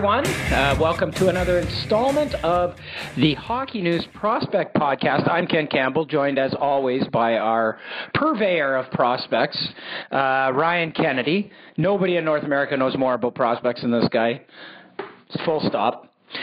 everyone. Welcome to another installment of the Hockey News Prospect Podcast. I'm Ken Campbell, joined as always by our purveyor of prospects, Ryan Kennedy. Nobody in North America knows more about prospects than this guy. Full stop.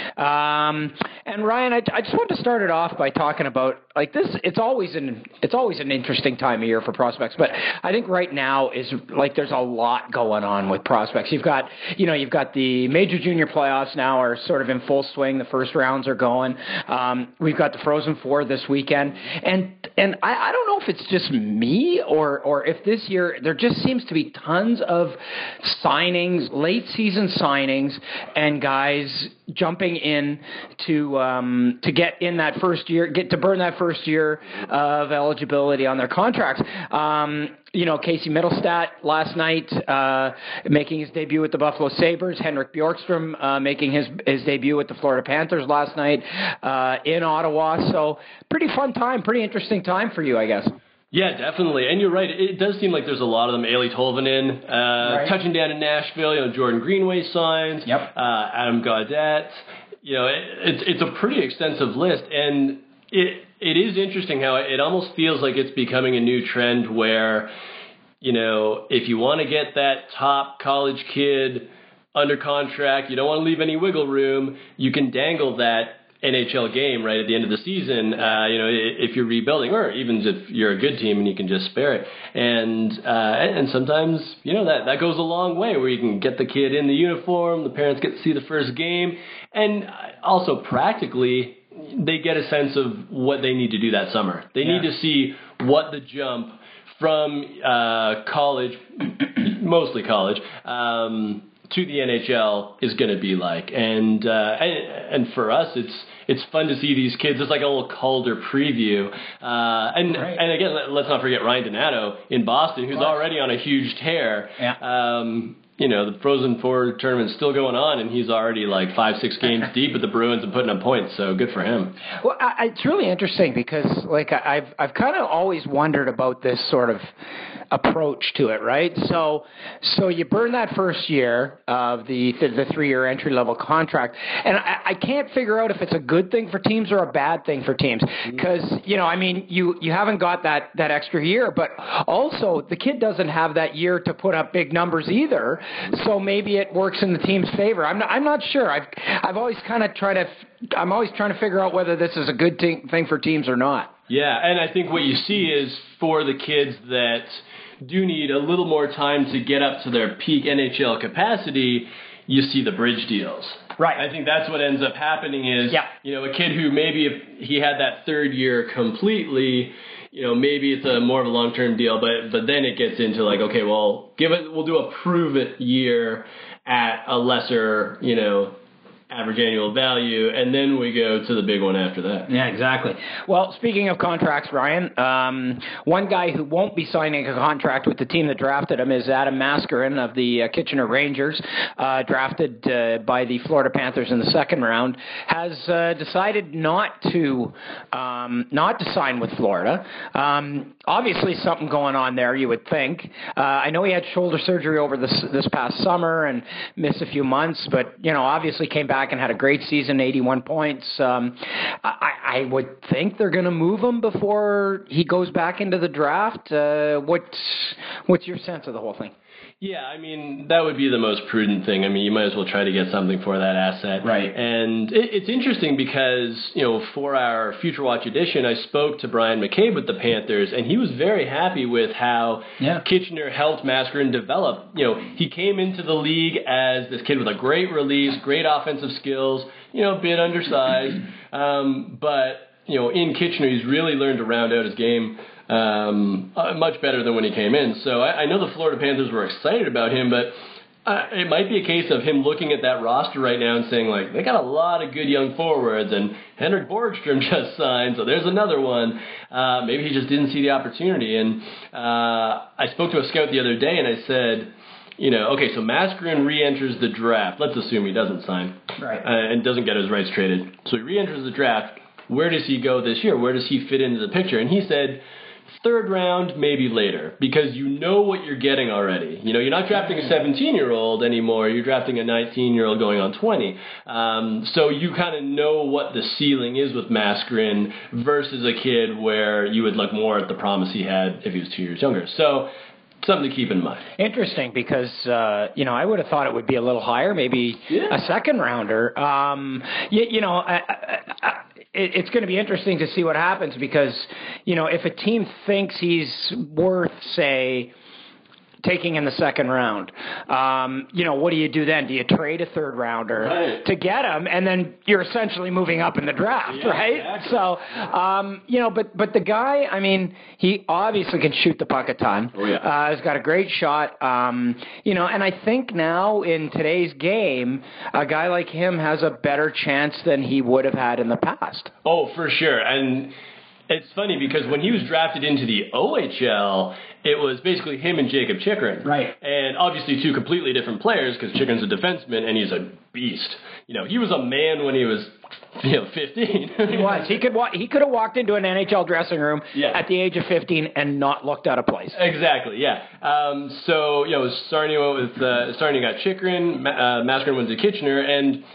And Ryan, I just wanted to start it off by talking about this. It's always an interesting time of year for prospects, but I think right now is there's a lot going on with prospects. You've got the major junior playoffs now are sort of in full swing. The first rounds are going. We've got the Frozen Four this weekend, and I don't know if it's just me or if this year there just seems to be tons of signings, late season signings, and guys jumping in to get in that first year, to burn that first year of eligibility on their contracts. Casey Mittelstadt last night making his debut with the Buffalo Sabres. Henrik Bjorkstrom making his debut with the Florida Panthers last night in Ottawa. So pretty fun time, pretty interesting time for you, I guess. Yeah, definitely. And you're right. It does seem like there's a lot of them. Eeli Tolvanen, right. Touching down in Nashville. Jordan Greenway signs. Yep. Adam Gaudette. It's a pretty extensive list. And it is interesting how it almost feels like it's becoming a new trend where, if you want to get that top college kid under contract, you don't want to leave any wiggle room, you can dangle that NHL game right at the end of the season, if you're rebuilding, or even if you're a good team and you can just spare it. And sometimes, that goes a long way where you can get the kid in the uniform, the parents get to see the first game, and also practically they get a sense of what they need to do that summer. They need to see what the jump from college, mostly college, to the NHL is going to be like. And for us, it's fun to see these kids. It's like a little Calder preview. And again, let's not forget Ryan Donato in Boston, who's already on a huge tear. Yeah. The Frozen Four tournament's still going on, and he's already 5-6 games deep with the Bruins and putting up points, so good for him. Well, it's really interesting because, I've kind of always wondered about this sort of approach to it, right? So you burn that first year of the 3-year entry-level contract, and I can't figure out if it's a good thing for teams or a bad thing for teams because, you haven't got that extra year, but also the kid doesn't have that year to put up big numbers either. So maybe it works in the team's favor. I'm not sure. I've always kind of I'm always trying to figure out whether this is a good thing for teams or not. Yeah, and I think what you see is for the kids that do need a little more time to get up to their peak NHL capacity, you see the bridge deals. Right. I think that's what ends up happening is, a kid who maybe if he had that third year completely, maybe it's more of a long-term deal, but then it gets into okay, well, we'll do a prove-it year at a lesser, average annual value, and then we go to the big one after that. Yeah, exactly. Well, speaking of contracts, Ryan, one guy who won't be signing a contract with the team that drafted him is Adam Mascarin of the Kitchener Rangers, drafted by the Florida Panthers in the second round, has decided not to sign with Florida. Obviously, something going on there, you would think. I know he had shoulder surgery over this past summer and missed a few months, but obviously came back and had a great season, 81 points. I would think they're going to move him before he goes back into the draft. What's your sense of the whole thing? Yeah, that would be the most prudent thing. You might as well try to get something for that asset. Right. And it's interesting because, for our Future Watch edition, I spoke to Brian McCabe with the Panthers, and he was very happy with how Kitchener helped Mascarin develop. He came into the league as this kid with a great release, great offensive skills, a bit undersized, but in Kitchener, he's really learned to round out his game much better than when he came in. So I know the Florida Panthers were excited about him, but it might be a case of him looking at that roster right now and saying, they got a lot of good young forwards, and Henrik Borgstrom just signed, so there's another one. Maybe he just didn't see the opportunity. And I spoke to a scout the other day, and I said, okay, so Mascarin re-enters the draft. Let's assume he doesn't sign. Right. And doesn't get his rights traded. So he re-enters the draft. Where does he go this year? Where does he fit into the picture? And he said, third round, maybe later, because you know what you're getting already. You know, you're not drafting a 17-year-old anymore. You're drafting a 19-year-old going on 20. So you kind of know what the ceiling is with Maskeren versus a kid where you would look more at the promise he had if he was 2 years younger. So something to keep in mind. Interesting, because I would have thought it would be a little higher, maybe a second rounder. It's going to be interesting to see what happens, because if a team thinks he's worth, say, taking in the second round, what do you do then? Do you trade a third rounder to get him, and then you're essentially moving up in the draft, right? Exactly. So, but the guy, I mean, he obviously can shoot the puck a ton. Oh, yeah. He's got a great shot, and I think now in today's game, a guy like him has a better chance than he would have had in the past. Oh, for sure. And it's funny because when he was drafted into the OHL, it was basically him and Jacob Chychrun. Right. And obviously two completely different players, because Chychrun's a defenseman and he's a beast. He was a man when he was 15. He was. He could have walked into an NHL dressing room at the age of 15 and not looked out of place. Exactly, yeah. Sarnia got Chychrun, Maskeren went to Kitchener, and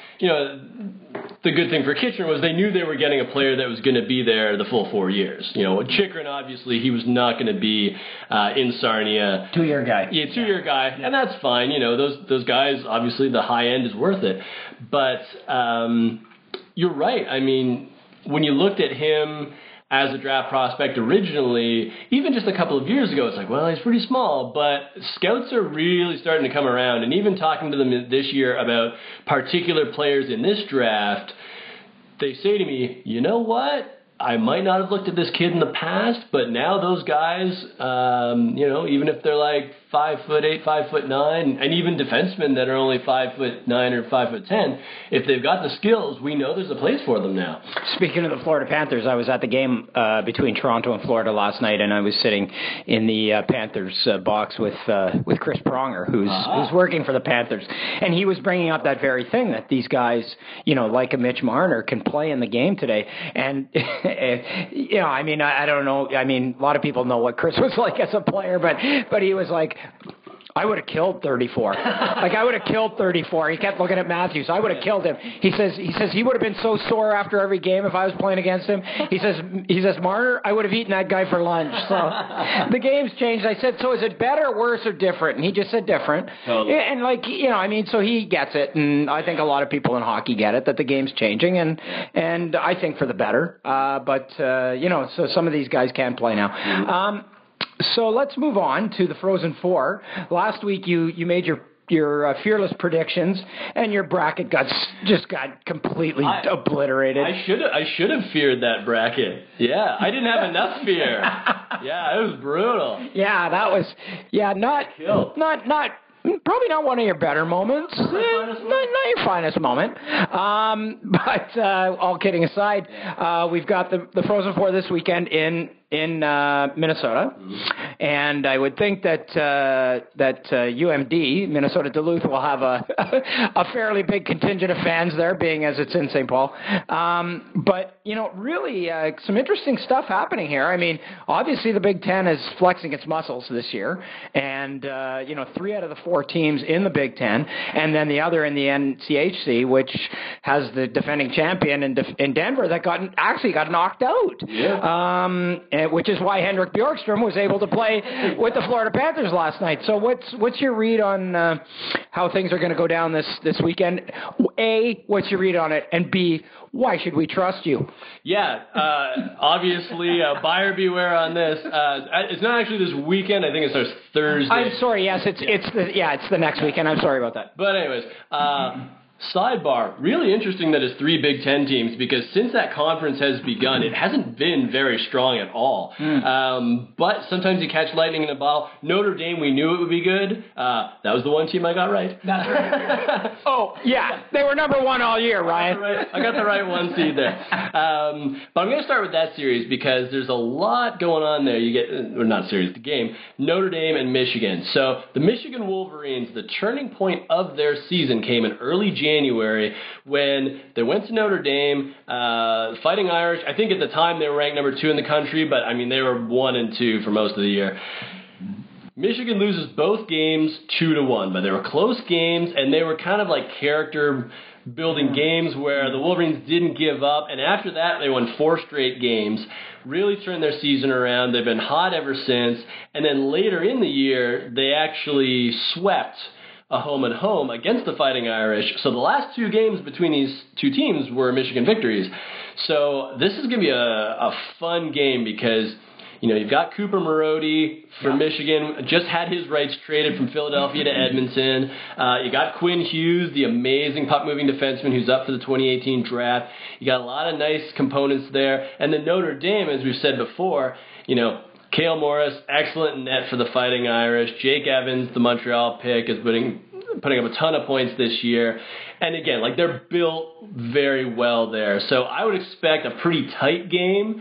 the good thing for Kitchener was they knew they were getting a player that was going to be there the full 4 years. Chychrun, obviously, he was not going to be in Sarnia. 2-year guy. Yeah, 2-year guy, and that's fine. Those guys, obviously, the high end is worth it. But you're right. I mean, when you looked at him as a draft prospect originally, even just a couple of years ago, it's like, well, he's pretty small, but scouts are really starting to come around, and even talking to them this year about particular players in this draft, they say to me, you know what? I might not have looked at this kid in the past, but now those guys, even if they're like 5'8", 5'9", and even defensemen that are only 5'9" or 5'10", if they've got the skills, we know there's a place for them now. Speaking of the Florida Panthers, I was at the game between Toronto and Florida last night, and I was sitting in the Panthers box with Chris Pronger, who's working for the Panthers, and he was bringing up that very thing, that these guys, like a Mitch Marner, can play in the game today, and I don't know. I mean, a lot of people know what Chris was like as a player, but he was like, I would have killed 34. I would have killed 34. He kept looking at Matthews. I would have killed him. He says he would have been so sore after every game if I was playing against him. He says, Marner, I would have eaten that guy for lunch. So the game's changed. I said, so is it better, worse, or different? And he just said different. Totally. And so he gets it, and I think a lot of people in hockey get it, that the game's changing, and I think for the better. So some of these guys can play now. So let's move on to the Frozen Four. Last week you made your fearless predictions, and your bracket got completely obliterated. I should have feared that bracket. Yeah, I didn't have enough fear. Yeah, it was brutal. Yeah, that was not probably not one of your better moments. Not your finest moment. But all kidding aside, we've got the Frozen Four this weekend in Minnesota, and I would think that UMD, Minnesota Duluth, will have a fairly big contingent of fans there, being as it's in St. Paul. But really some interesting stuff happening here. I mean, obviously the Big Ten is flexing its muscles this year, and 3 out of the 4 teams in the Big Ten, and then the other in the NCHC, which has the defending champion in Denver that got knocked out. Yeah. Which is why Henrik Bjorkström was able to play with the Florida Panthers last night. So what's your read on how things are going to go down this weekend? A, what's your read on it? And B, why should we trust you? Yeah, obviously, buyer beware on this. It's not actually this weekend. I think it starts Thursday. I'm sorry. Yes, it's the next weekend. I'm sorry about that. But anyways, sidebar, really interesting that it's 3 Big Ten teams, because since that conference has begun, it hasn't been very strong at all. But sometimes you catch lightning in a bottle. Notre Dame, we knew it would be good. That was the one team I got right. That's right. Oh, yeah. They were number 1 all year, Ryan. I got the right 1 seed there. But I'm going to start with that series because there's a lot going on there. The game, Notre Dame and Michigan. So the Michigan Wolverines, the turning point of their season came in early January January when they went to Notre Dame. Fighting Irish, I think at the time they were ranked number 2 in the country, but I mean they were 1 and 2 for most of the year. Michigan loses both games 2-1, but they were close games, and they were kind of like character-building games where the Wolverines didn't give up, and after that they won 4 straight games, really turned their season around. They've been hot ever since, and then later in the year they actually swept a home-and-home against the Fighting Irish. So the last 2 games between these 2 teams were Michigan victories. So this is going to be a fun game because you've got Cooper Marody from Michigan, just had his rights traded from Philadelphia to Edmonton. You got Quinn Hughes, the amazing puck-moving defenseman who's up for the 2018 draft. You got a lot of nice components there. And then Notre Dame, as we've said before, Cale Morris, excellent in net for the Fighting Irish. Jake Evans, the Montreal pick, is putting up a ton of points this year. And again, they're built very well there. So I would expect a pretty tight game.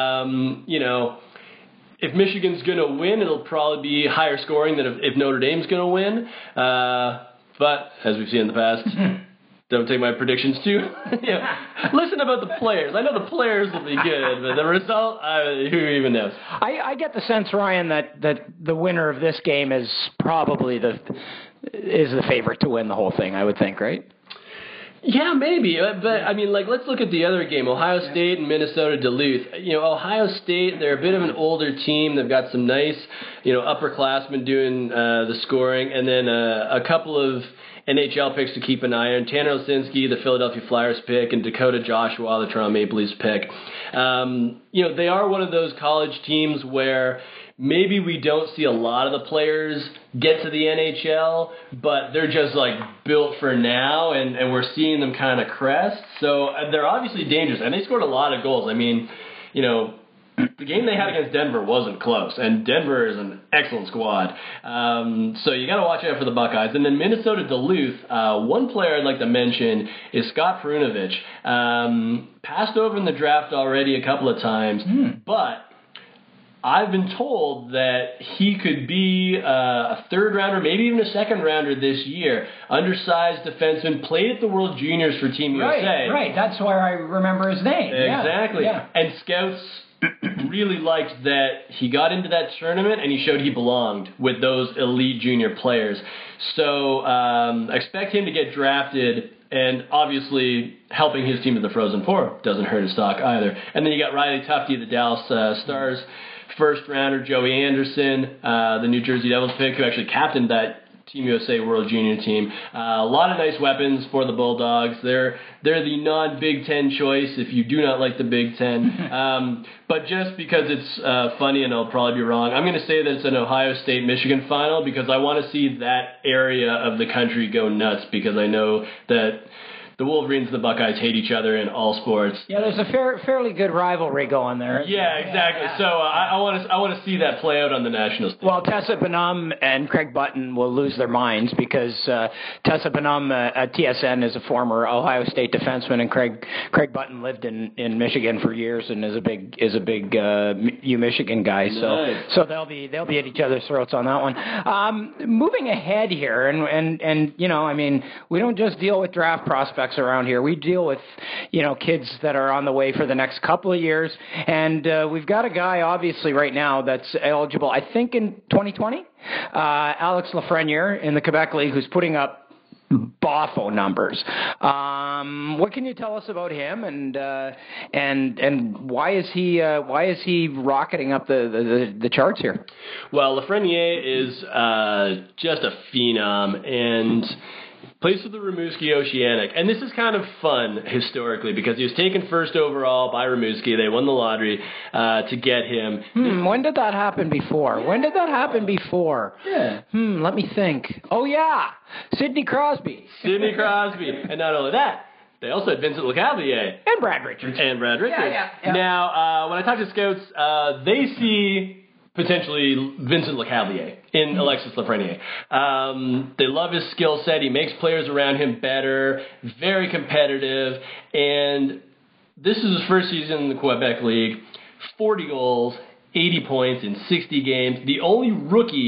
If Michigan's going to win, it'll probably be higher scoring than if Notre Dame's going to win. But, as we've seen in the past, don't take my predictions too. Listen about the players. I know the players will be good, but the result, who even knows? I get the sense, Ryan, that the winner of this game is probably the favorite to win the whole thing, I would think, right? Yeah, maybe. But, I mean, let's look at the other game, Ohio State and Minnesota Duluth. Ohio State, they're a bit of an older team. They've got some nice, upperclassmen doing the scoring, and then a couple of NHL picks to keep an eye on. Tanner Osinski, the Philadelphia Flyers pick, and Dakota Joshua, the Toronto Maple Leafs pick. They are one of those college teams where maybe we don't see a lot of the players get to the NHL, but they're just built for now, and we're seeing them kind of crest. So they're obviously dangerous, and they scored a lot of goals. I mean, the game they had against Denver wasn't close, and Denver is an excellent squad. So you got to watch out for the Buckeyes. And then Minnesota Duluth, one player I'd like to mention is Scott Perunovich. Passed over in the draft already a couple of times, but I've been told that he could be a third rounder, maybe even a second rounder this year. Undersized defenseman, played at the World Juniors for Team USA. Right, that's where I remember his name. Exactly. Yeah. And scouts really liked that he got into that tournament and he showed he belonged with those elite junior players. So expect him to get drafted, and obviously helping his team to the Frozen Four doesn't hurt his stock either. And then you got Riley Tufte, the Dallas Stars first rounder, Joey Anderson, the New Jersey Devils pick, who actually captained that Team USA World Junior team. A lot of nice weapons for the Bulldogs. They're the non-Big Ten choice if you do not like the Big Ten. But just because it's funny, and I'll probably be wrong, I'm going to say that it's an Ohio State-Michigan final because I want to see that area of the country go nuts, because I know that the Wolverines and the Buckeyes hate each other in all sports. Yeah, there's a fairly good rivalry going there. Yeah, exactly. So I want to see that play out on the national stage. Well, Tessa Bonhomme and Craig Button will lose their minds because Tessa Bonhomme at TSN is a former Ohio State defenseman, and Craig Button lived in Michigan for years and is a big U-Michigan guy. Nice. So they'll be at each other's throats on that one. Moving ahead here, and I mean, we don't just deal with draft prospects around here. We deal with, kids that are on the way for the next couple of years. And we've got a guy, obviously, right now that's eligible, I think, in 2020. Alex Lafreniere in the Quebec League, who's putting up boffo numbers. What can you tell us about him, and why is he rocketing up the charts here? Well, Lafreniere is just a phenom, and plays for the Rimouski Oceanic. And this is kind of fun historically because he was taken first overall by Rimouski. They won the lottery to get him. When did that happen before? Yeah. Let me think. Oh, yeah. Sidney Crosby. And not only that, they also had Vincent Lecavalier. And Brad Richards. Yeah. Now, when I talk to scouts, they see potentially Vincent Lecavalier in Alexis Lafreniere. They love his skill set. He makes players around him better, very competitive, and this is his first season in the Quebec League. 40 goals, 80 points in 60 games. The only rookie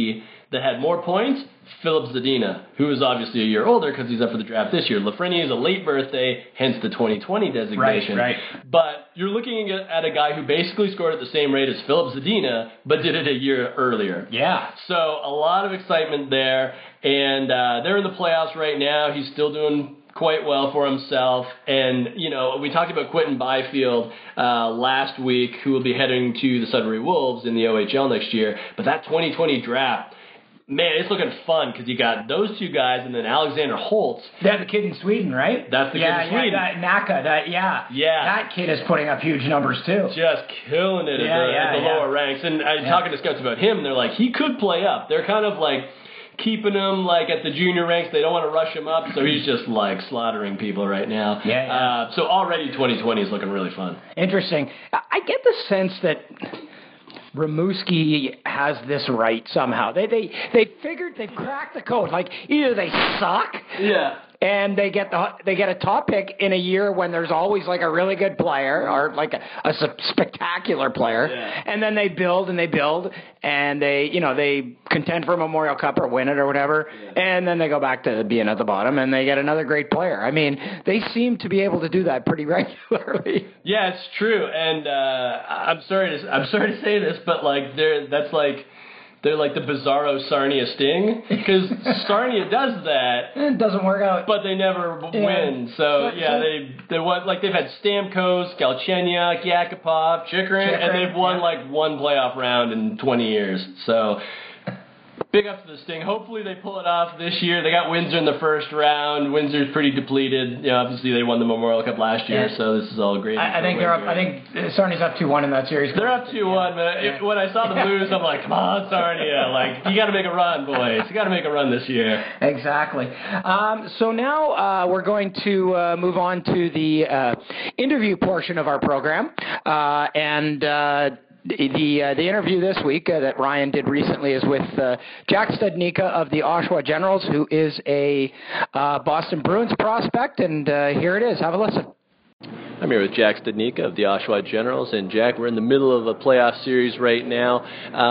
that had more points, Philip Zadina, who is obviously a year older because he's up for the draft this year. Lafreniere is a late birthday, hence the 2020 designation. Right. But you're looking at a guy who basically scored at the same rate as Philip Zadina, but did it a year earlier. Yeah. So a lot of excitement there, and they're in the playoffs right now. He's still doing quite well for himself. And, we talked about Quinton Byfield last week, who will be heading to the Sudbury Wolves in the OHL next year. But that 2020 draft, man, it's looking fun because you got those two guys and then Alexander Holtz. That's the kid in Sweden, right? That's the kid in Sweden. Naka, that kid is putting up huge numbers too. Just killing it at the lower ranks. And talking to scouts about him, they're like, he could play up. They're kind of like keeping him like at the junior ranks. They don't want to rush him up, so he's just like slaughtering people right now. So already 2020 is looking really fun. Interesting. I get the sense that Rimouski has this right somehow. They figured they've cracked the code. Like either they suck, and they get a top pick in a year when there's always like a really good player or like a spectacular player, and then they build and they contend for a Memorial Cup or win it or whatever, and then they go back to being at the bottom and they get another great player. I mean, they seem to be able to do that pretty regularly. Yeah, it's true, and I'm sorry to say this, but like they're like the bizarro Sarnia Sting, because Sarnia does that. It doesn't work out. But they never win. So, they won, like they've had Stamkos, Galchenyuk, Yakupov, Chychrun, and they've won like one playoff round in 20 years. So, big up to the Sting. Hopefully they pull it off this year. They got Windsor in the first round. Windsor's pretty depleted. Obviously they won the Memorial Cup last year, so this is all great. I think they're up. I think Sarnia's up 2-1 in that series. They're up 2-1, but when I saw the Blues, I'm like, come on, Sarnia. Like, you got to make a run, boys. You got to make a run this year. Exactly. So now we're going to move on to the interview portion of our program, The interview this week that Ryan did recently is with Jack Studnicka of the Oshawa Generals, who is a Boston Bruins prospect, and here it is. Have a listen. I'm here with Jack Studnicka of the Oshawa Generals, and Jack, we're in the middle of a playoff series right now.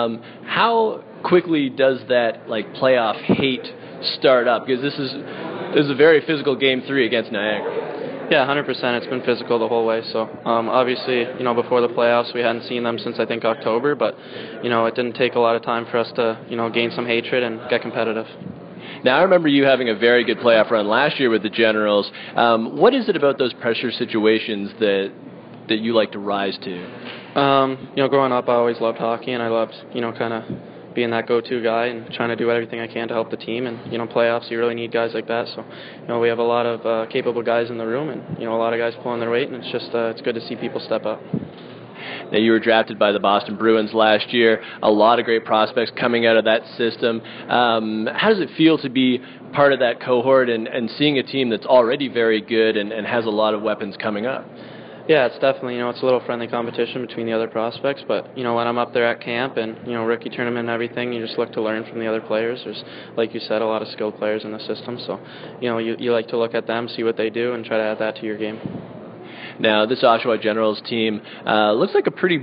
How quickly does that playoff hate start up? Because this is a very physical Game 3 against Niagara. Yeah, 100%. It's been physical the whole way. So obviously, before the playoffs, we hadn't seen them since I think October, but it didn't take a lot of time for us to gain some hatred and get competitive. Now, I remember you having a very good playoff run last year with the Generals. What is it about those pressure situations that you like to rise to? Growing up, I always loved hockey, and I loved kind of being that go-to guy and trying to do everything I can to help the team. And playoffs, you really need guys like that. So we have a lot of capable guys in the room, and a lot of guys pulling their weight, and it's just it's good to see people step up. Now, you were drafted by the Boston Bruins last year. A lot of great prospects coming out of that system. How does it feel to be part of that cohort and seeing a team that's already very good and has a lot of weapons coming up? Yeah, it's definitely, it's a little friendly competition between the other prospects, but, when I'm up there at camp and, rookie tournament and everything, you just look to learn from the other players. There's, like you said, a lot of skilled players in the system, so, you like to look at them, see what they do, and try to add that to your game. Now, this Oshawa Generals team looks like a pretty,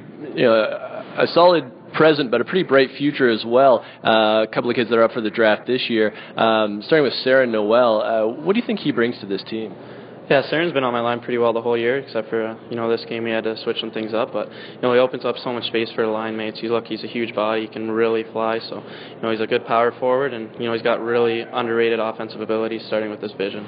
a solid present, but a pretty bright future as well. A couple of kids that are up for the draft this year. Starting with Saren Noel, what do you think he brings to this team? Yeah, Saren's been on my line pretty well the whole year, except for, this game we had to switch some things up. But, he opens up so much space for the line mates. He's a huge body. He can really fly. So, he's a good power forward, and, he's got really underrated offensive abilities, starting with his vision.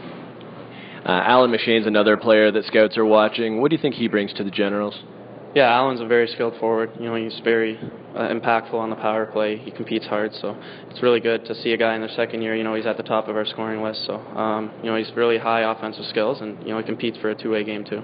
Alan McShane's another player that scouts are watching. What do you think he brings to the Generals? Yeah, Alan's a very skilled forward. He's very impactful on the power play. He competes hard, so it's really good to see a guy in their second year. He's at the top of our scoring list, so he's really high offensive skills, and he competes for a two-way game too.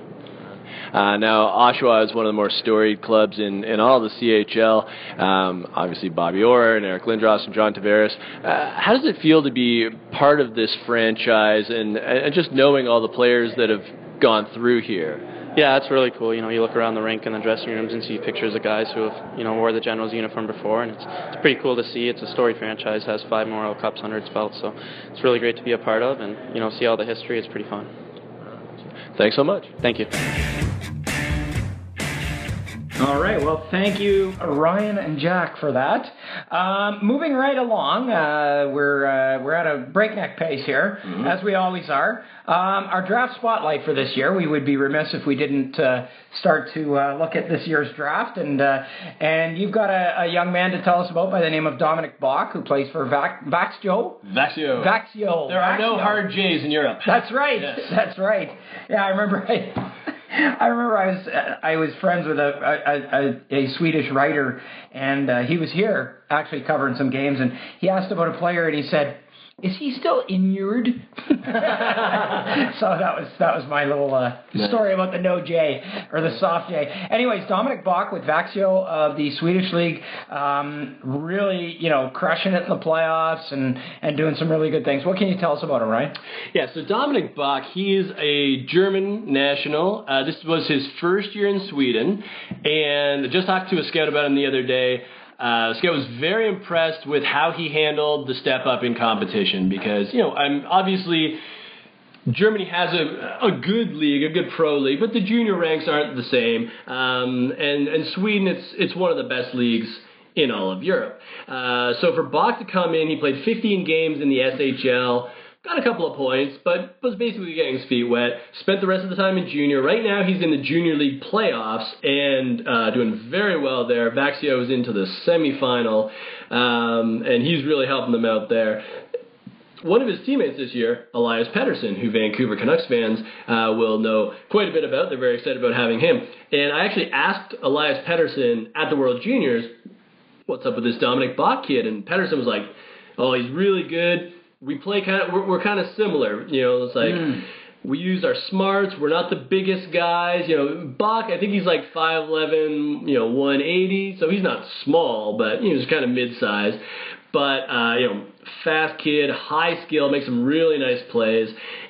Now, Oshawa is one of the more storied clubs in all the CHL. Obviously, Bobby Orr and Eric Lindros and John Tavares. How does it feel to be part of this franchise and just knowing all the players that have gone through here? Yeah, it's really cool. You look around the rink and the dressing rooms and see pictures of guys who have, wore the Generals uniform before, and it's pretty cool to see. It's a storied franchise, has 5 Memorial Cups under its belt, so it's really great to be a part of, and, see all the history. It's pretty fun. Thanks so much. Thank you. All right. Well, thank you, Ryan and Jack, for that. Moving right along, we're at a breakneck pace here, as we always are. Our draft spotlight for this year, we would be remiss if we didn't start to look at this year's draft. And you've got a young man to tell us about by the name of Dominic Bach, who plays for Växjö. Växjö. There are no hard J's in Europe. That's right. Yes. That's right. Yeah, I remember I was friends with a Swedish writer, and he was here actually covering some games, and he asked about a player, and he said, "Is he still inured?" So that was my little story about the no J or the soft J. Anyways, Dominic Bach with Växjö of the Swedish League, really crushing it in the playoffs and doing some really good things. What can you tell us about him, Ryan? Yeah, so Dominic Bach, he is a German national. This was his first year in Sweden, and I just talked to a scout about him the other day. Scott was very impressed with how he handled the step up in competition because, obviously Germany has a good league, a good pro league, but the junior ranks aren't the same. And Sweden, it's one of the best leagues in all of Europe. So for Bach to come in, he played 15 games in the SHL, got a couple of points, but was basically getting his feet wet. Spent the rest of the time in junior. Right now, he's in the junior league playoffs and doing very well there. Växjö is into the semifinal, and he's really helping them out there. One of his teammates this year, Elias Pettersson, who Vancouver Canucks fans will know quite a bit about. They're very excited about having him. And I actually asked Elias Pettersson at the World Juniors, what's up with this Dominic Bach kid? And Pettersson was like, oh, he's really good. We play we're kind of similar, it's like we use our smarts. We're not the biggest guys, Bach, I think he's like 5'11", 180, so he's not small, but he's kind of mid-size. But fast kid, high skill, makes some really nice plays,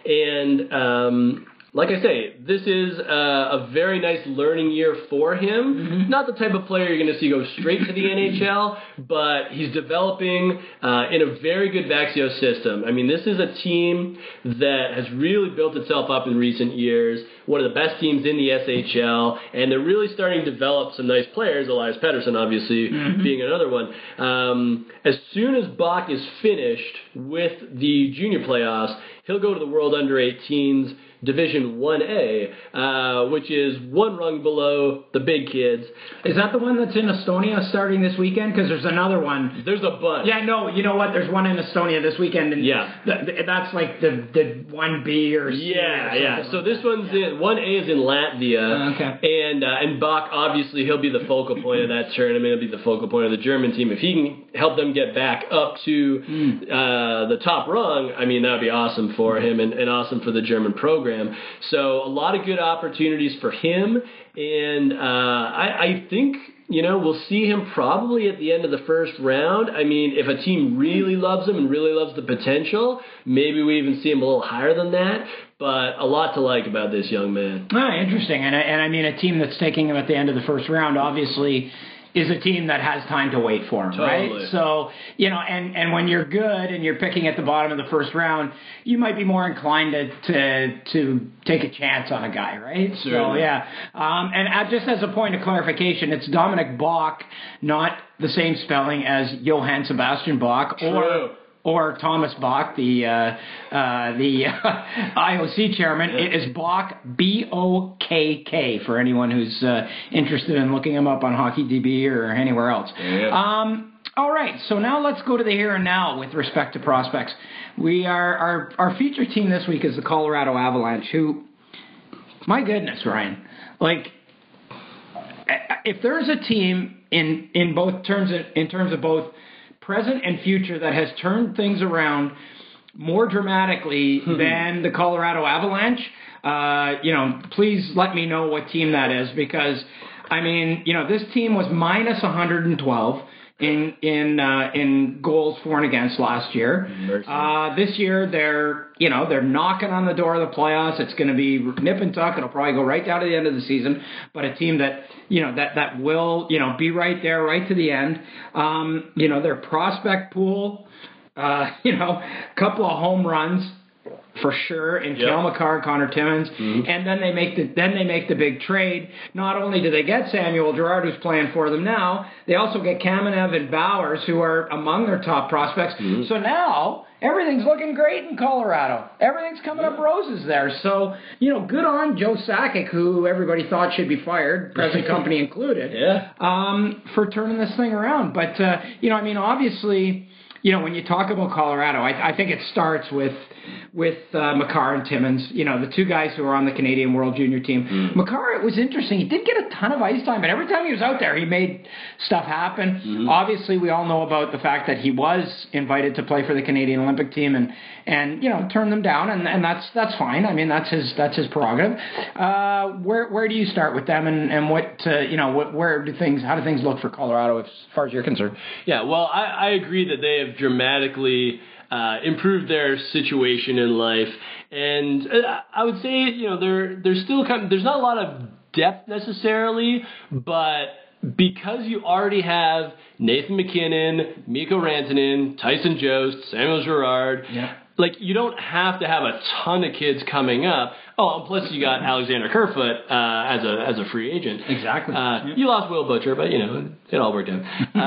and like I say, this is a very nice learning year for him. Mm-hmm. Not the type of player you're going to see go straight to the NHL, but he's developing in a very good Växjö system. I mean, this is a team that has really built itself up in recent years, one of the best teams in the SHL, and they're really starting to develop some nice players, Elias Pettersson obviously being another one. As soon as Bach is finished with the junior playoffs, he'll go to the World Under-18s Division 1A, which is one rung below the big kids. Is that the one that's in Estonia starting this weekend? Because there's another one. There's a bunch. Yeah, no, you know what? There's one in Estonia this weekend. And that's like the 1B or C. Yeah. So this one's in 1A is in Latvia. Okay. And Bach, obviously, he'll be the focal point of that tournament. He'll be the focal point of the German team. If he can help them get back up to the top rung, I mean, that would be awesome for him and awesome for the German program. So a lot of good opportunities for him, and I think we'll see him probably at the end of the first round. I mean, if a team really loves him and really loves the potential, maybe we even see him a little higher than that. But a lot to like about this young man. Interesting, and I mean, a team that's taking him at the end of the first round, obviously, is a team that has time to wait for him, right? So, and when you're good and you're picking at the bottom of the first round, you might be more inclined to take a chance on a guy, right? Certainly. So, yeah. And just as a point of clarification, it's Dominic Bach, not the same spelling as Johann Sebastian Bach or Thomas Bach, the IOC chairman. Yeah. It is Bach, B-O-K-K, for anyone who's interested in looking him up on HockeyDB or anywhere else. Yeah. All right, so now let's go to the here and now with respect to prospects. Our feature team this week is the Colorado Avalanche, who, my goodness, Ryan, like, if there's a team in terms of both present and future that has turned things around more dramatically than the Colorado Avalanche, please let me know what team that is, because I mean, this team was minus 112 in goals for and against last year. This year they're knocking on the door of the playoffs. It's going to be nip and tuck. It'll probably go right down to the end of the season. But a team that that will be right there, right to the end. Their prospect pool, couple of home runs. for sure in Cale Makar, Connor Timmins, and then they make the big trade. Not only do they get Samuel Girard, who's playing for them now, they also get Kamenev and Bowers, who are among their top prospects. So now everything's looking great in Colorado. Everything's coming up roses there. So, good on Joe Sakic, who everybody thought should be fired, present company included, for turning this thing around. But, obviously, when you talk about Colorado, I think it starts with Makar and Timmins, the two guys who are on the Canadian World Junior team. Makar, it was interesting. He did get a ton of ice time, but every time he was out there, he made stuff happen. Obviously, we all know about the fact that he was invited to play for the Canadian Olympic team and turned them down, and that's fine. I mean, that's his prerogative. Where do you start with them, and how do things look for Colorado as far as you're concerned? Yeah, well, I agree that they have dramatically improved their situation in life, and I would say they're still there's not a lot of depth necessarily, but because you already have Nathan McKinnon, Mikko Rantanen, Tyson Jost, Samuel Girard. You don't have to have a ton of kids coming up. Oh, and plus you got Alexander Kerfoot as a free agent. Exactly. You lost Will Butcher, but it all worked out.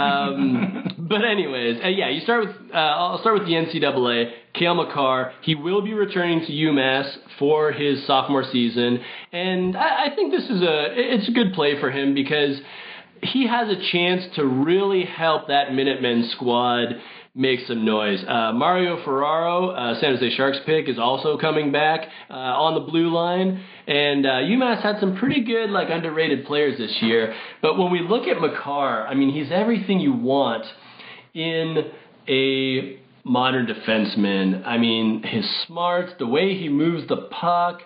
But anyways, you start with. I'll start with the NCAA. Cale Makar, he will be returning to UMass for his sophomore season, and I think it's a good play for him because he has a chance to really help that Minutemen squad make some noise. Mario Ferraro, San Jose Sharks pick, is also coming back on the blue line. And UMass had some pretty good, underrated players this year. But when we look at Makar, I mean, he's everything you want in a modern defenseman. I mean, his smarts, the way he moves the puck,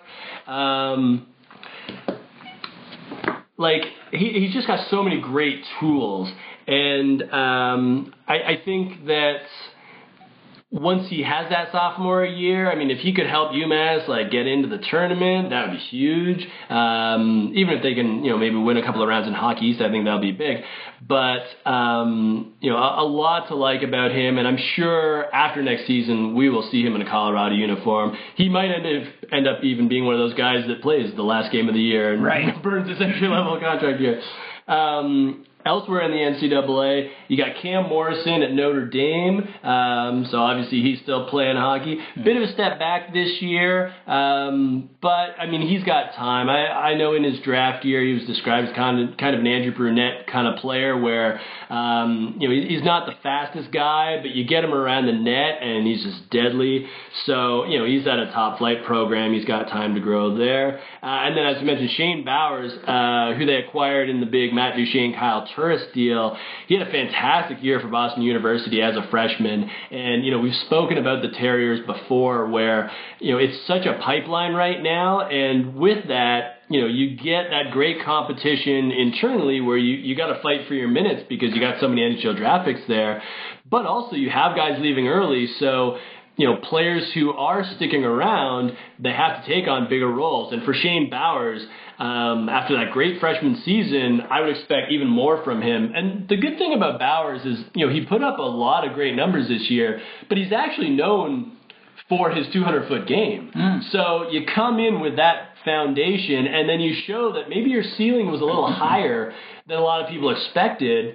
he's just got so many great tools. And I think that once he has that sophomore year, I mean, if he could help UMass get into the tournament, that would be huge. Even if they can, maybe win a couple of rounds in Hockey East, I think that'll be big. But a lot to like about him, and I'm sure after next season we will see him in a Colorado uniform. He might end up even being one of those guys that plays the last game of the year and burns his entry-level contract year. Elsewhere in the NCAA, you got Cam Morrison at Notre Dame, so obviously he's still playing hockey. Bit of a step back this year, but I mean he's got time. I know in his draft year he was described as kind of an Andrew Brunette kind of player where he's not the fastest guy, but you get him around the net and he's just deadly. So he's at a top flight program. He's got time to grow there. And then as you mentioned, Shane Bowers, who they acquired in the big Matt Duchene, Kyle Turris deal. He had a fantastic year for Boston University as a freshman, and we've spoken about the Terriers before, where it's such a pipeline right now, and with that, you get that great competition internally where you got to fight for your minutes because you got so many NHL draft picks there, but also you have guys leaving early, so players who are sticking around, they have to take on bigger roles. And for Shane Bowers, after that great freshman season, I would expect even more from him. And the good thing about Bowers is, he put up a lot of great numbers this year, but he's actually known for his 200-foot game. So you come in with that foundation, and then you show that maybe your ceiling was a little higher than a lot of people expected.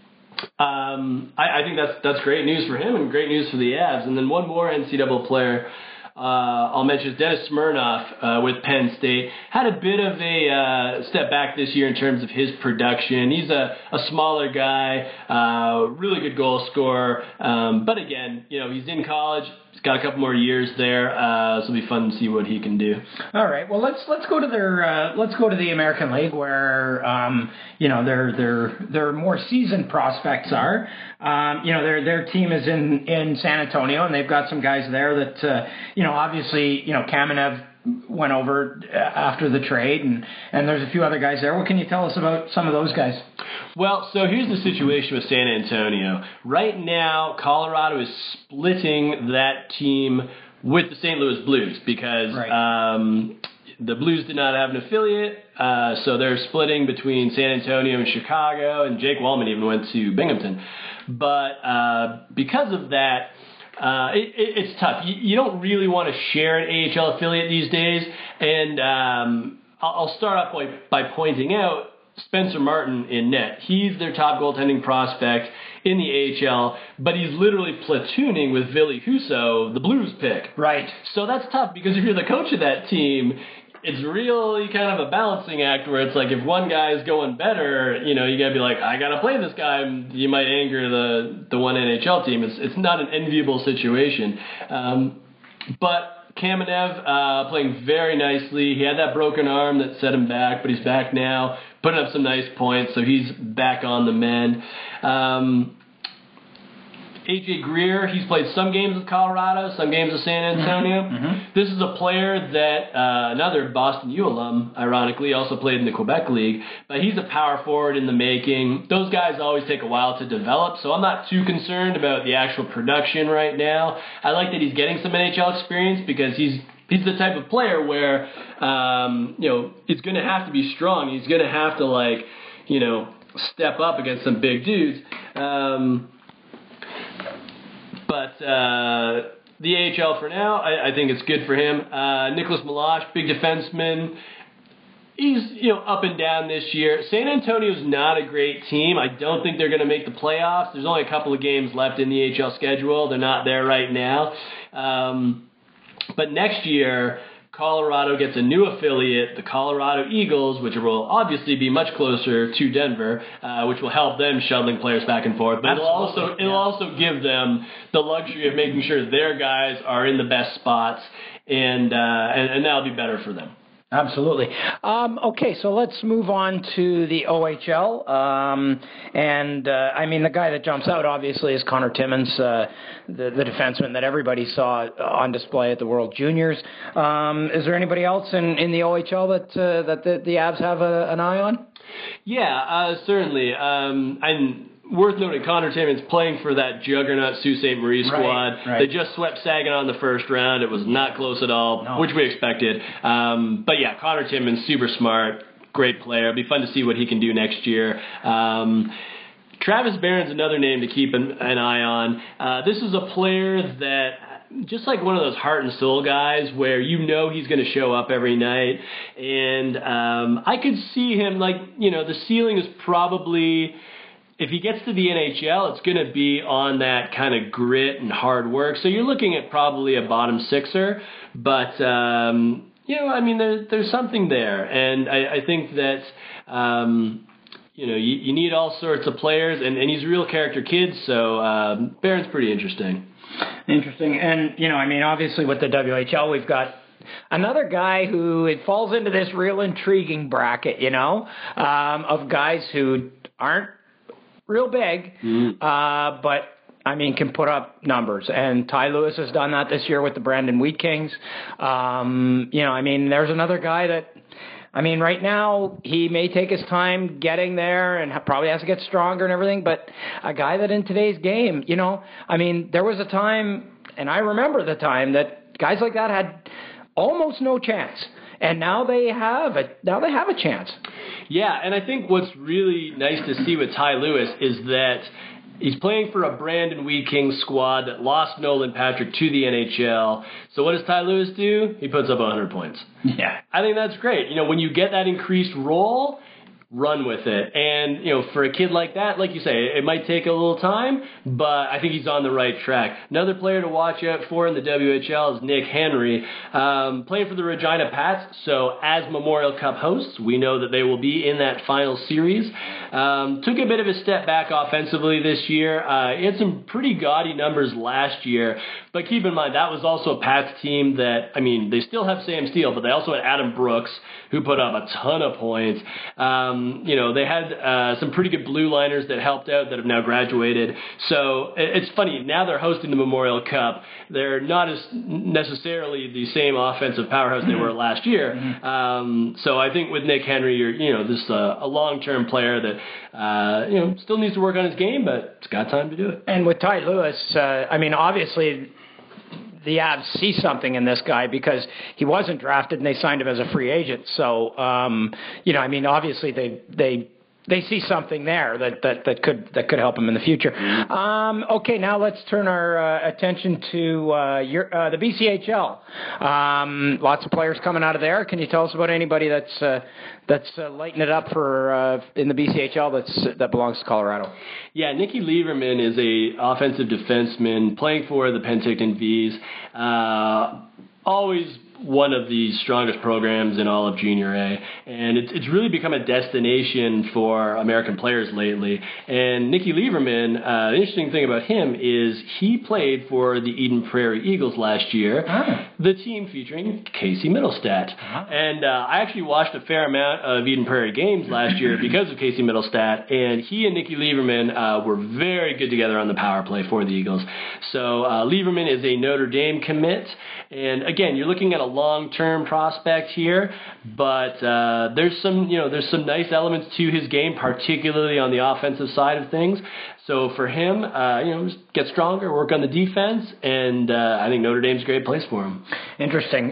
I think that's great news for him and great news for the Avs. And then one more NCAA player I'll mention is Dennis Smirnoff with Penn State. Had a bit of a step back this year in terms of his production. He's a smaller guy, really good goal scorer. But again, he's in college. He's got a couple more years there, so it'll be fun to see what he can do. All right. Well, let's go to the American League where their more seasoned prospects are. Their team is in San Antonio, and they've got some guys there that obviously Kamenev went over after the trade, and there's a few other guys there. What can you tell us about some of those guys? Well, so here's the situation with San Antonio. Right now, Colorado is splitting that team with the St. Louis Blues because the Blues did not have an affiliate, so they're splitting between San Antonio and Chicago, and Jake Wallman even went to Binghamton. But because of that, It's tough. You don't really want to share an AHL affiliate these days, and I'll start off by pointing out Spencer Martin in net. He's their top goaltending prospect in the AHL, but he's literally platooning with Ville Husso, the Blues pick. Right. So that's tough because if you're the coach of that team, it's really kind of a balancing act where it's like if one guy is going better, you got to be like, I got to play this guy. You might anger the one NHL team. It's not an enviable situation. But Kamenev playing very nicely. He had that broken arm that set him back, but he's back now, putting up some nice points, so he's back on the mend. AJ Greer, he's played some games with Colorado, some games with San Antonio. Mm-hmm. This is a player that another Boston U alum, ironically, also played in the Quebec League, but he's a power forward in the making. Those guys always take a while to develop, so I'm not too concerned about the actual production right now. I like that he's getting some NHL experience because he's the type of player where, he's going to have to be strong. He's going to have to, step up against some big dudes. But the AHL for now, I think it's good for him. Nicholas Milosh, big defenseman. He's, up and down this year. San Antonio's not a great team. I don't think they're going to make the playoffs. There's only a couple of games left in the AHL schedule. They're not there right now. But next year, Colorado gets a new affiliate, the Colorado Eagles, which will obviously be much closer to Denver, which will help them shuttling players back and forth. But it'll also give them the luxury of making sure their guys are in the best spots, and that'll be better for them. Absolutely. Okay, so let's move on to the OHL. The guy that jumps out, obviously, is Connor Timmins, the defenseman that everybody saw on display at the World Juniors. Is there anybody else in the OHL that the Avs have an eye on? Yeah, certainly. Worth noting, Connor Timmins playing for that juggernaut Sault Ste. Marie squad. Right. They just swept Saginaw in the first round. It was not close at all, which we expected. But yeah, Connor Timmins, super smart, great player. It'll be fun to see what he can do next year. Travis Barron's another name to keep an eye on. This is a player that, just like one of those heart and soul guys where he's going to show up every night. And I could see him, the ceiling is probably, if he gets to the NHL, it's going to be on that kind of grit and hard work. So you're looking at probably a bottom sixer. But, there's something there. And I think that, you need all sorts of players. And he's a real character kid. So Barron's pretty interesting. Interesting. And, obviously with the WHL, we've got another guy who falls into this real intriguing bracket, of guys who aren't real big, but can put up numbers. And Ty Lewis has done that this year with the Brandon Wheat Kings. There's another guy that, right now he may take his time getting there and probably has to get stronger and everything, but a guy that in today's game, there was a time, and I remember the time, that guys like that had almost no chance. And now they have a chance. Yeah, and I think what's really nice to see with Ty Lewis is that he's playing for a Brandon Wheat Kings squad that lost Nolan Patrick to the NHL. So what does Ty Lewis do? He puts up 100 points. Yeah. I think that's great. When you get that increased role, run with it. And, for a kid like that, like you say, it might take a little time, but I think he's on the right track. Another player to watch out for in the WHL is Nick Henry, playing for the Regina Pats. So as Memorial Cup hosts, we know that they will be in that final series. Took a bit of a step back offensively this year. He had some pretty gaudy numbers last year, but keep in mind, that was also a Pats team that, they still have Sam Steele, but they also had Adam Brooks, who put up a ton of points. They had some pretty good blue liners that helped out that have now graduated. So it's funny, now they're hosting the Memorial Cup. They're not as necessarily the same offensive powerhouse they were last year. So I think with Nick Henry, this is a long-term player that, still needs to work on his game, but it's got time to do it. And with Ty Lewis, obviously the Avs see something in this guy because he wasn't drafted and they signed him as a free agent. So, obviously they they see something there that could help them in the future. Okay, now let's turn our attention to the BCHL. Lots of players coming out of there. Can you tell us about anybody that's lighting it up for in the BCHL that belongs to Colorado? Yeah, Nicky Lieberman is a offensive defenseman playing for the Penticton Vees. Always one of the strongest programs in all of Junior A, and it's really become a destination for American players lately. And Nicky Lieberman, the interesting thing about him is he played for the Eden Prairie Eagles last year, the team featuring Casey Middlestat. And I actually watched a fair amount of Eden Prairie games last year because of Casey Middlestat, and he and Nicky Lieberman were very good together on the power play for the Eagles. So Lieberman is a Notre Dame commit, and again, you're looking at a long-term prospect here, but there's some nice elements to his game, particularly on the offensive side of things. So for him, just get stronger, work on the defense, and I think Notre Dame's a great place for him. Interesting.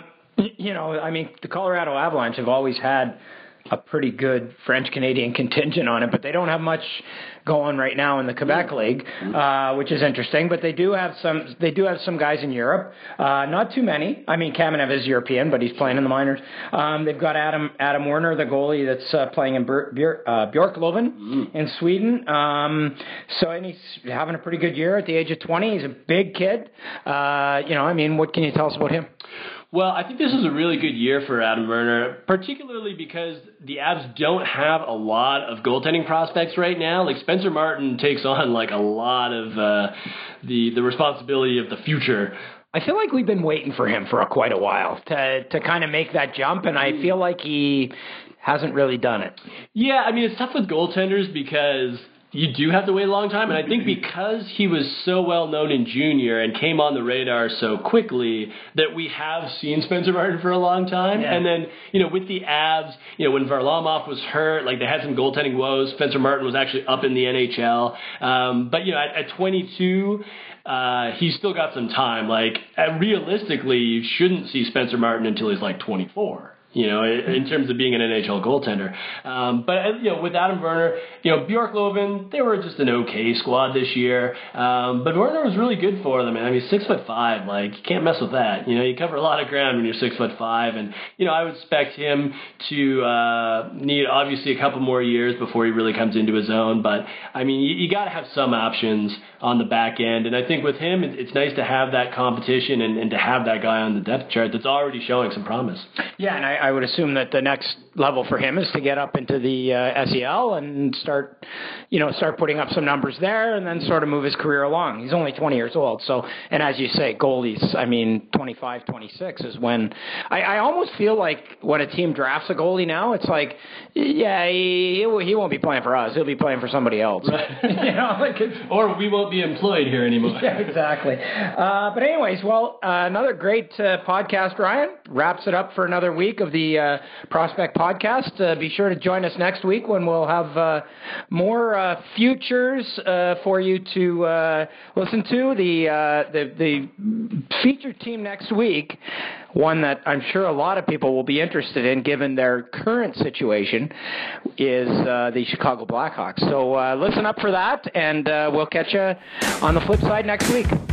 The Colorado Avalanche have always had a pretty good French-Canadian contingent on it, but they don't have much going right now in the Quebec League, which is interesting. But they do have some guys in Europe. Not too many. I mean, Kamenev is European, but he's playing in the minors. They've got Adam Werner, the goalie that's playing in Björklöven in Sweden. And he's having a pretty good year at the age of 20. He's a big kid. What can you tell us about him? Well, I think this is a really good year for Adam Werner, particularly because the Avs don't have a lot of goaltending prospects right now. Like Spencer Martin takes on like a lot of the responsibility of the future. I feel like we've been waiting for him for quite a while to kind of make that jump, and I feel like he hasn't really done it. Yeah, I mean, it's tough with goaltenders because you do have to wait a long time, and I think because he was so well known in junior and came on the radar so quickly that we have seen Spencer Martin for a long time. Yeah. And then, with the Avs, when Varlamov was hurt, like they had some goaltending woes, Spencer Martin was actually up in the NHL. But at 22, he's still got some time. Like, realistically, you shouldn't see Spencer Martin until he's like 24. In terms of being an NHL goaltender. But with Adam Werner, Björklöven, they were just an okay squad this year. But Werner was really good for them. And I mean, 6'5", like, you can't mess with that. You cover a lot of ground when you're 6'5". And, I would expect him to need, obviously, a couple more years before he really comes into his own. But, I mean, you got to have some options on the back end. And I think with him, it's nice to have that competition and to have that guy on the depth chart that's already showing some promise. Yeah, and I would assume that the next level for him is to get up into the SEL and start putting up some numbers there and then sort of move his career along. He's only 20 years old. So, and as you say, goalies, 25, 26 is when I almost feel like when a team drafts a goalie now, it's like, yeah, he won't be playing for us. He'll be playing for somebody else. Right. Or we won't be employed here anymore. Yeah, exactly. But anyways, another great podcast, Ryan. Wraps it up for another week of the Prospect Podcast. Be sure to join us next week when we'll have more futures for you to listen to. The featured team next week, one that I'm sure a lot of people will be interested in given their current situation, is the Chicago Blackhawks. So listen up for that, and we'll catch you on the flip side next week.